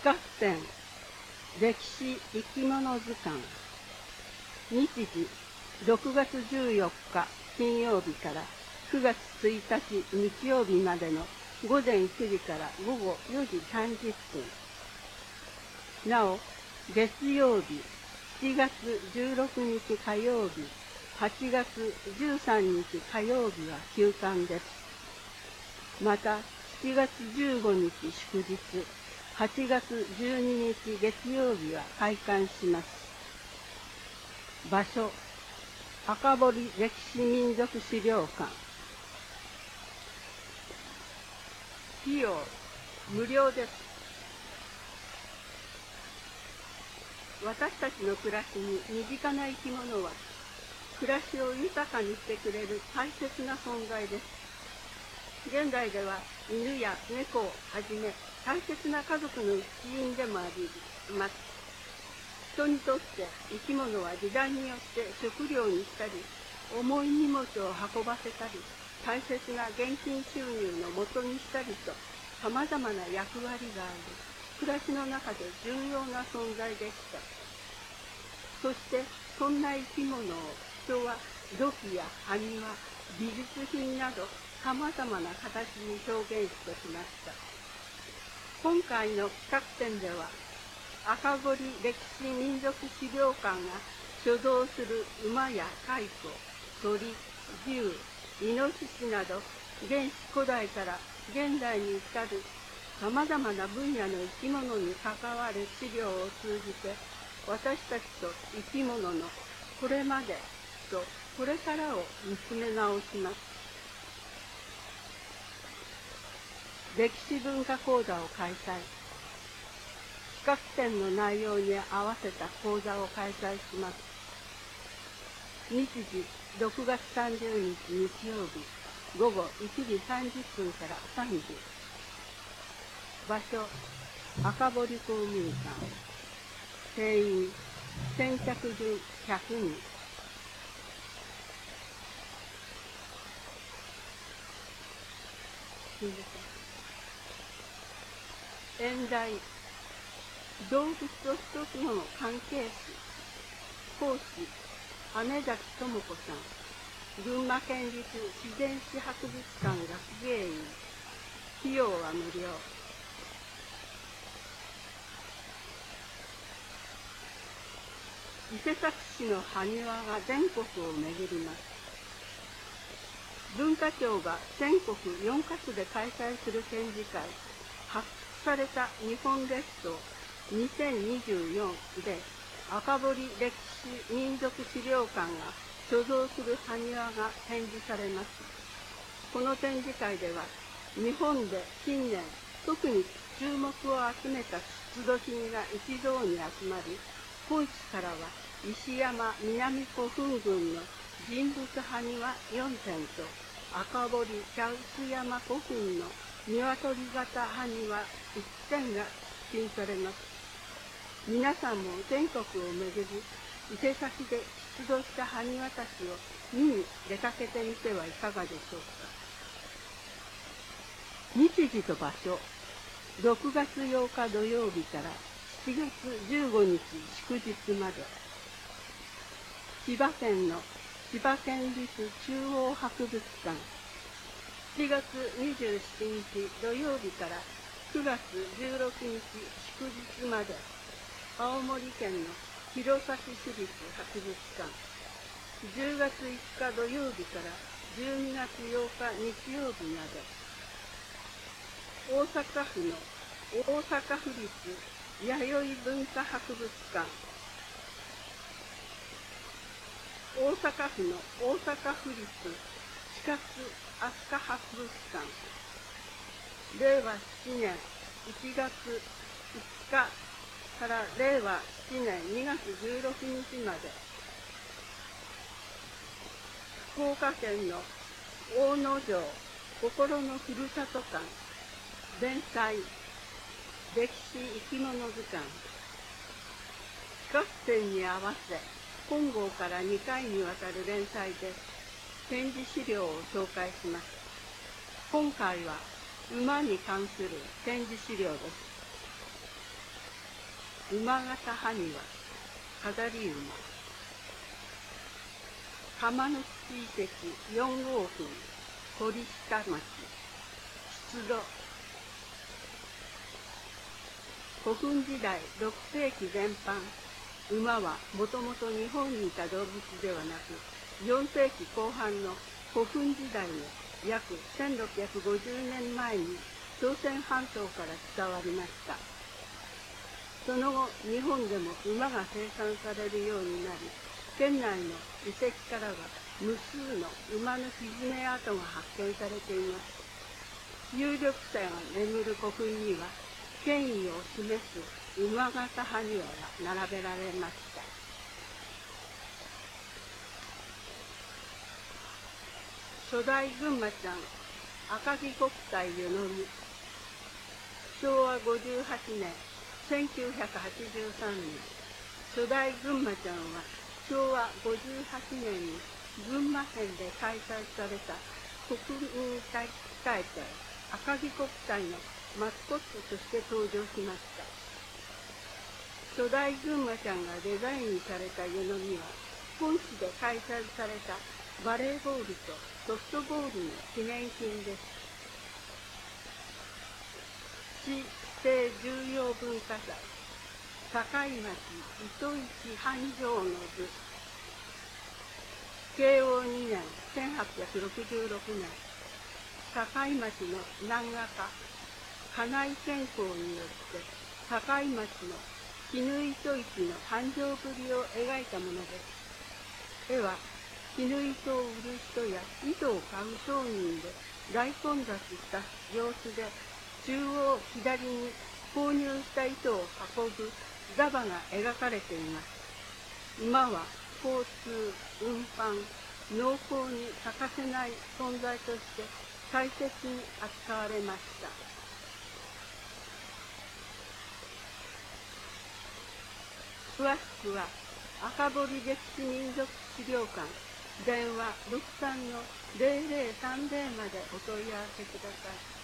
企画展歴史生き物図鑑、日時6月14日金曜日から9月1日日曜日までの午前9時から午後4時30分。なお、月曜日7月16日火曜日、8月13日火曜日は休館です。また、7月15日祝日、8月12日月曜日は開館します。場所、赤堀歴史民族資料館。費用、無料です。私たちの暮らしに身近な生き物は、暮らしを豊かにしてくれる大切な存在です。現代では犬や猫をはじめ大切な家族の一員でもあります。人にとって生き物は時代によって食料にしたり、重い荷物を運ばせたり、大切な現金収入の元にしたりと、さまざまな役割があり、暮らしの中で重要な存在でした。そしてそんな生き物を人は土器や埴輪、美術品などさまざまな形に表現してきました。今回の企画展では、赤堀歴史民族資料館が所蔵する馬や蚕、鳥、竜、イノシシなど、原始古代から現代に至るさまざまな分野の生き物に関わる資料を通じて、私たちと生き物のこれまでとこれからを見つめ直します。歴史文化講座を開催。企画展の内容に合わせた講座を開催します。日時6月30日日曜日午後1時30分から3時。場所、赤堀公民館。定員先着順100人。演題、動物と人との関係史。講師、姉崎智子さん。群馬県立自然史博物館学芸員。費用は無料。伊勢崎市の埴輪が全国を巡ります。文化庁が全国4カ所で開催する展示会、発掘された日本列島2024で、赤堀歴史民族資料館が所蔵する埴輪が展示されます。この展示会では、日本で近年特に注目を集めた出土品が一堂に集まり、本市からは石山南古墳群の人物埴輪4点と、赤堀茶臼山古墳の鶏型埴輪1点が出品されます。皆さんも全国を巡り、伊勢崎で出土した埴輪たちを見に出かけてみてはいかがでしょうか。日時と場所、6月8日土曜日から7月15日祝日まで。千葉県の千葉県立中央博物館。7月27日土曜日から9月16日祝日まで。青森県の弘前市立博物館。10月5日土曜日から12月8日日曜日まで。大阪府の大阪府立弥生文化博物館。大阪府の大阪府立視覚飛鳥博物館。令和7年1月5日から令和7年2月16日まで。福岡県の大野城心のふるさと館。連載歴史生き物図鑑。企画展に合わせ本号から2回にわたる連載で展示資料を紹介します。今回は馬に関する展示資料です。 馬形埴輪、飾り馬。釜の水石4号墳、堀下町、出土。古墳時代6世紀前半、馬はもともと日本にいた動物ではなく、4世紀後半の古墳時代の約1650年前に朝鮮半島から伝わりました。その後、日本でも馬が生産されるようになり、県内の遺跡からは無数の馬の蹄跡が発見されています。有力者が眠る古墳には、権威を示す馬形埴輪が並べられました。初代ぐんまちゃん、赤城国体湯飲み。昭和58年、1983年、初代ぐんまちゃんは昭和58年に群馬県で開催された国民体育大会赤城国体のマスコットとして登場しました。初代ぐんまちゃんがデザインされた湯飲みは、本市で開催されたバレーボールとソフトボールの記念品です。市指定重要文化財、境町糸市繁盛の図。慶応2年1866年、境町の南画家金井健康によって境町の絹糸市の繁盛ぶりを描いたものです。絵は絹糸を売る人や糸を買う商人で大混雑した様子で、中央左に購入した糸を運ぶ座馬が描かれています。馬は交通、運搬、農耕に欠かせない存在として大切に扱われました。詳しくは赤堀歴史民族資料館電話63-0030までお問い合わせください。